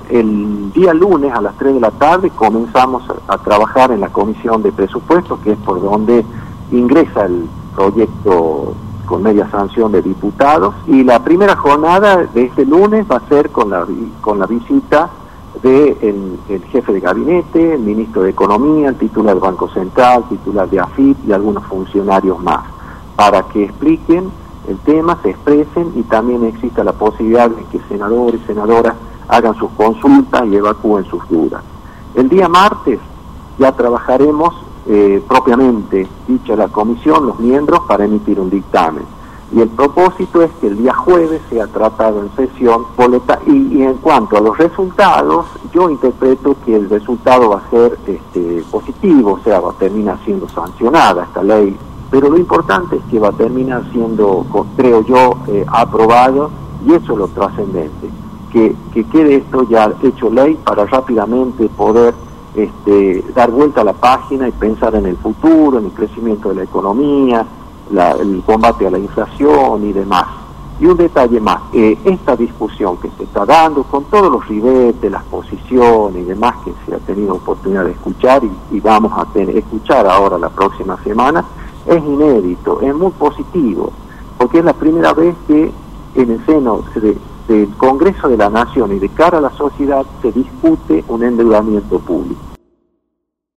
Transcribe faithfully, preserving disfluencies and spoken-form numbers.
el día lunes a las tres de la tarde comenzamos a, a trabajar en la comisión de presupuestos, que es por donde ingresa el proyecto con media sanción de diputados, y la primera jornada de este lunes va a ser con la, con la visita de el, el jefe de gabinete, el ministro de Economía, el titular del Banco Central, el titular de A F I P y algunos funcionarios más, para que expliquen el tema, se expresen, y también exista la posibilidad de que senadores y senadoras hagan sus consultas y evacúen sus dudas. El día martes ya trabajaremos eh, propiamente dicha la comisión, los miembros, para emitir un dictamen. Y el propósito es que el día jueves sea tratado en sesión boleta, y, y en cuanto a los resultados, yo interpreto que el resultado va a ser este, positivo, o sea, va a terminar siendo sancionada esta ley, pero lo importante es que va a terminar siendo, creo yo, eh, aprobado, y eso es lo trascendente, que, que quede esto ya hecho ley para rápidamente poder este, dar vuelta a la página y pensar en el futuro, en el crecimiento de la economía, La, el combate a la inflación y demás. Y un detalle más, eh, esta discusión que se está dando con todos los ribetes, las posiciones y demás que se ha tenido oportunidad de escuchar y, y vamos a tener, escuchar ahora la próxima semana, es inédito, es muy positivo, porque es la primera vez que en el seno de, del Congreso de la Nación y de cara a la sociedad se discute un endeudamiento público.